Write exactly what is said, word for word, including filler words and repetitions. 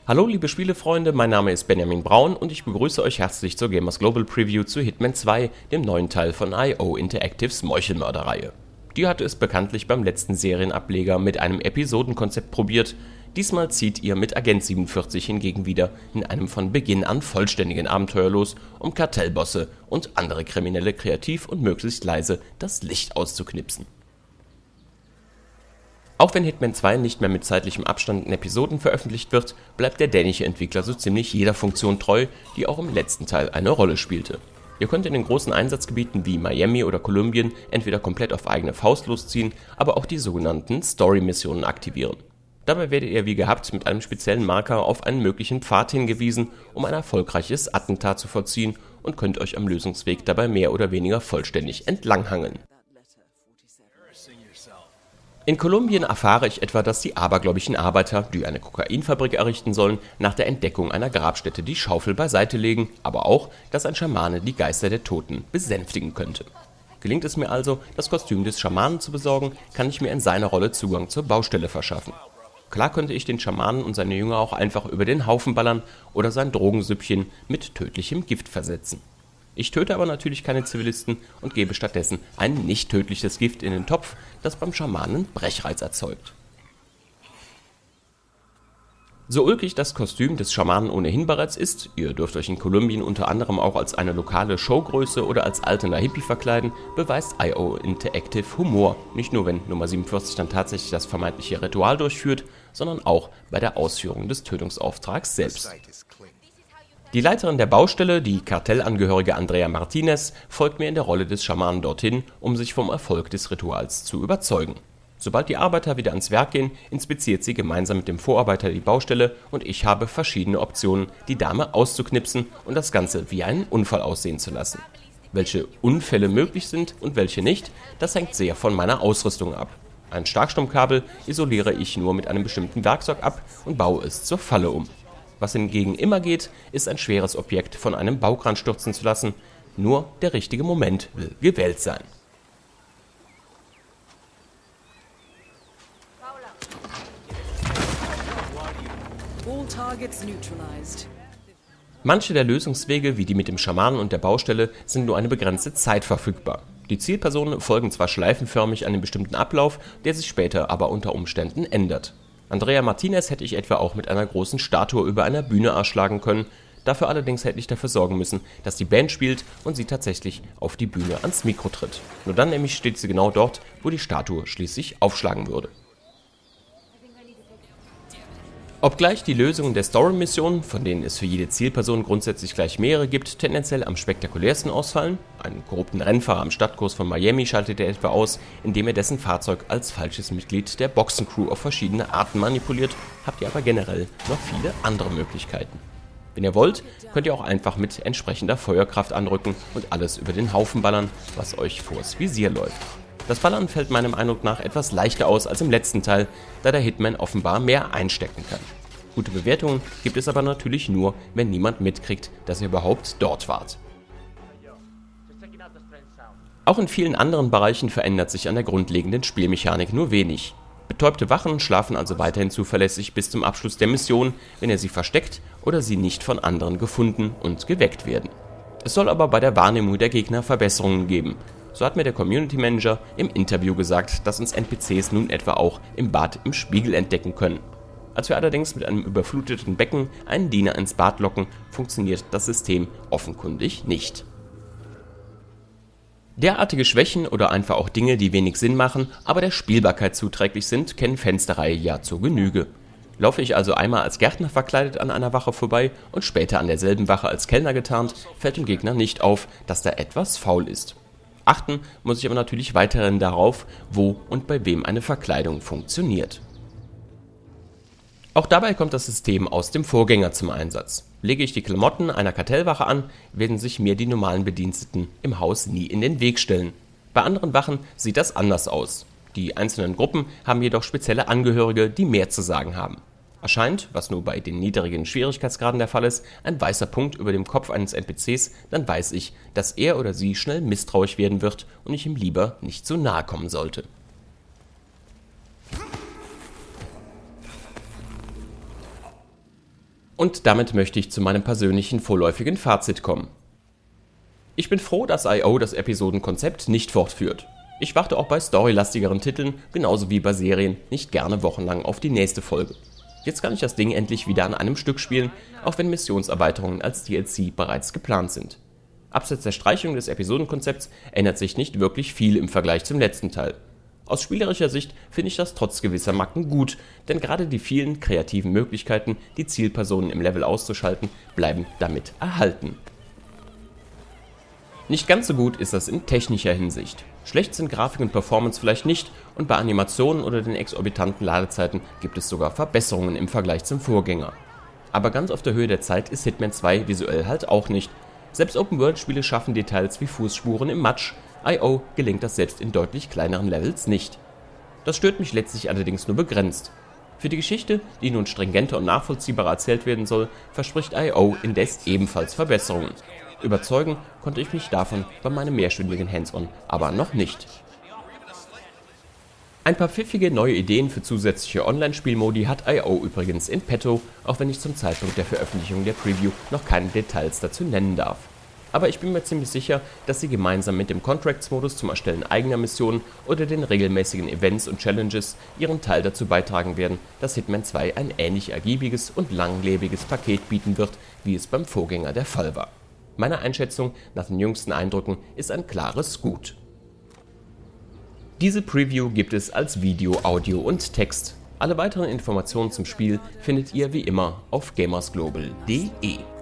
Hallo liebe Spielefreunde, mein Name ist Benjamin Braun und ich begrüße euch herzlich zur Gamers Global Preview zu Hitman zwei, dem neuen Teil von I O Interactives Meuchelmörder-Reihe. Die hatte es bekanntlich beim letzten Serienableger mit einem Episodenkonzept probiert, diesmal zieht ihr mit Agent siebenundvierzig hingegen wieder in einem von Beginn an vollständigen Abenteuer los, um Kartellbosse und andere Kriminelle kreativ und möglichst leise das Licht auszuknipsen. Auch wenn Hitman zwei nicht mehr mit zeitlichem Abstand in Episoden veröffentlicht wird, bleibt der dänische Entwickler so ziemlich jeder Funktion treu, die auch im letzten Teil eine Rolle spielte. Ihr könnt in den großen Einsatzgebieten wie Miami oder Kolumbien entweder komplett auf eigene Faust losziehen, aber auch die sogenannten Story-Missionen aktivieren. Dabei werdet ihr wie gehabt mit einem speziellen Marker auf einen möglichen Pfad hingewiesen, um ein erfolgreiches Attentat zu vollziehen und könnt euch am Lösungsweg dabei mehr oder weniger vollständig entlanghangeln. In Kolumbien erfahre ich etwa, dass die abergläubischen Arbeiter, die eine Kokainfabrik errichten sollen, nach der Entdeckung einer Grabstätte die Schaufel beiseite legen, aber auch, dass ein Schamane die Geister der Toten besänftigen könnte. Gelingt es mir also, das Kostüm des Schamanen zu besorgen, kann ich mir in seiner Rolle Zugang zur Baustelle verschaffen. Klar könnte ich den Schamanen und seine Jünger auch einfach über den Haufen ballern oder sein Drogensüppchen mit tödlichem Gift versetzen. Ich töte aber natürlich keine Zivilisten und gebe stattdessen ein nicht tödliches Gift in den Topf, das beim Schamanen Brechreiz erzeugt. So ulkig das Kostüm des Schamanen ohnehin bereits ist, ihr dürft euch in Kolumbien unter anderem auch als eine lokale Showgröße oder als alternder Hippie verkleiden, beweist I O Interactive Humor, nicht nur wenn Nummer siebenundvierzig dann tatsächlich das vermeintliche Ritual durchführt, sondern auch bei der Ausführung des Tötungsauftrags selbst. Die Leiterin der Baustelle, die Kartellangehörige Andrea Martinez, folgt mir in der Rolle des Schamanen dorthin, um sich vom Erfolg des Rituals zu überzeugen. Sobald die Arbeiter wieder ans Werk gehen, inspiziert sie gemeinsam mit dem Vorarbeiter die Baustelle und ich habe verschiedene Optionen, die Dame auszuknipsen und das Ganze wie einen Unfall aussehen zu lassen. Welche Unfälle möglich sind und welche nicht, das hängt sehr von meiner Ausrüstung ab. Ein Starkstromkabel isoliere ich nur mit einem bestimmten Werkzeug ab und baue es zur Falle um. Was hingegen immer geht, ist ein schweres Objekt von einem Baukran stürzen zu lassen. Nur der richtige Moment will gewählt sein. Manche der Lösungswege, wie die mit dem Schamanen und der Baustelle, sind nur eine begrenzte Zeit verfügbar. Die Zielpersonen folgen zwar schleifenförmig einem bestimmten Ablauf, der sich später aber unter Umständen ändert. Andrea Martinez hätte ich etwa auch mit einer großen Statue über einer Bühne erschlagen können, dafür allerdings hätte ich dafür sorgen müssen, dass die Band spielt und sie tatsächlich auf die Bühne ans Mikro tritt. Nur dann nämlich steht sie genau dort, wo die Statue schließlich aufschlagen würde. Obgleich die Lösungen der Story-Missionen, von denen es für jede Zielperson grundsätzlich gleich mehrere gibt, tendenziell am spektakulärsten ausfallen, einen korrupten Rennfahrer am Stadtkurs von Miami schaltet er etwa aus, indem er dessen Fahrzeug als falsches Mitglied der Boxencrew auf verschiedene Arten manipuliert, habt ihr aber generell noch viele andere Möglichkeiten. Wenn ihr wollt, könnt ihr auch einfach mit entsprechender Feuerkraft anrücken und alles über den Haufen ballern, was euch vors Visier läuft. Das Ballern fällt meinem Eindruck nach etwas leichter aus als im letzten Teil, da der Hitman offenbar mehr einstecken kann. Gute Bewertungen gibt es aber natürlich nur, wenn niemand mitkriegt, dass ihr überhaupt dort wart. Auch in vielen anderen Bereichen verändert sich an der grundlegenden Spielmechanik nur wenig. Betäubte Wachen schlafen also weiterhin zuverlässig bis zum Abschluss der Mission, wenn ihr sie versteckt oder sie nicht von anderen gefunden und geweckt werden. Es soll aber bei der Wahrnehmung der Gegner Verbesserungen geben. So hat mir der Community Manager im Interview gesagt, dass uns N P Cs nun etwa auch im Bad im Spiegel entdecken können. Als wir allerdings mit einem überfluteten Becken einen Diener ins Bad locken, funktioniert das System offenkundig nicht. Derartige Schwächen oder einfach auch Dinge, die wenig Sinn machen, aber der Spielbarkeit zuträglich sind, kennen Fans der Reihe ja zur Genüge. Laufe ich also einmal als Gärtner verkleidet an einer Wache vorbei und später an derselben Wache als Kellner getarnt, fällt dem Gegner nicht auf, dass da etwas faul ist. Achten muss ich aber natürlich weiterhin darauf, wo und bei wem eine Verkleidung funktioniert. Auch dabei kommt das System aus dem Vorgänger zum Einsatz. Lege ich die Klamotten einer Kartellwache an, werden sich mir die normalen Bediensteten im Haus nie in den Weg stellen. Bei anderen Wachen sieht das anders aus. Die einzelnen Gruppen haben jedoch spezielle Angehörige, die mehr zu sagen haben. Erscheint, was nur bei den niedrigen Schwierigkeitsgraden der Fall ist, ein weißer Punkt über dem Kopf eines N P Cs, dann weiß ich, dass er oder sie schnell misstrauisch werden wird und ich ihm lieber nicht zu nahe kommen sollte. Und damit möchte ich zu meinem persönlichen vorläufigen Fazit kommen. Ich bin froh, dass I O das Episodenkonzept nicht fortführt. Ich warte auch bei storylastigeren Titeln, genauso wie bei Serien, nicht gerne wochenlang auf die nächste Folge. Jetzt kann ich das Ding endlich wieder an einem Stück spielen, auch wenn Missionserweiterungen als D L C bereits geplant sind. Abseits der Streichung des Episodenkonzepts ändert sich nicht wirklich viel im Vergleich zum letzten Teil. Aus spielerischer Sicht finde ich das trotz gewisser Macken gut, denn gerade die vielen kreativen Möglichkeiten, die Zielpersonen im Level auszuschalten, bleiben damit erhalten. Nicht ganz so gut ist das in technischer Hinsicht. Schlecht sind Grafik und Performance vielleicht nicht und bei Animationen oder den exorbitanten Ladezeiten gibt es sogar Verbesserungen im Vergleich zum Vorgänger. Aber ganz auf der Höhe der Zeit ist Hitman zwei visuell halt auch nicht. Selbst Open-World-Spiele schaffen Details wie Fußspuren im Matsch, I O gelingt das selbst in deutlich kleineren Levels nicht. Das stört mich letztlich allerdings nur begrenzt. Für die Geschichte, die nun stringenter und nachvollziehbarer erzählt werden soll, verspricht I O indes ebenfalls Verbesserungen. Überzeugen konnte ich mich davon bei meinem mehrstündigen Hands-on aber noch nicht. Ein paar pfiffige neue Ideen für zusätzliche Online-Spielmodi hat I O übrigens in petto, auch wenn ich zum Zeitpunkt der Veröffentlichung der Preview noch keine Details dazu nennen darf. Aber ich bin mir ziemlich sicher, dass sie gemeinsam mit dem Contracts-Modus zum Erstellen eigener Missionen oder den regelmäßigen Events und Challenges ihren Teil dazu beitragen werden, dass Hitman zwei ein ähnlich ergiebiges und langlebiges Paket bieten wird, wie es beim Vorgänger der Fall war. Meiner Einschätzung nach den jüngsten Eindrücken ist ein klares Gut. Diese Preview gibt es als Video, Audio und Text. Alle weiteren Informationen zum Spiel findet ihr wie immer auf gamersglobal punkt de.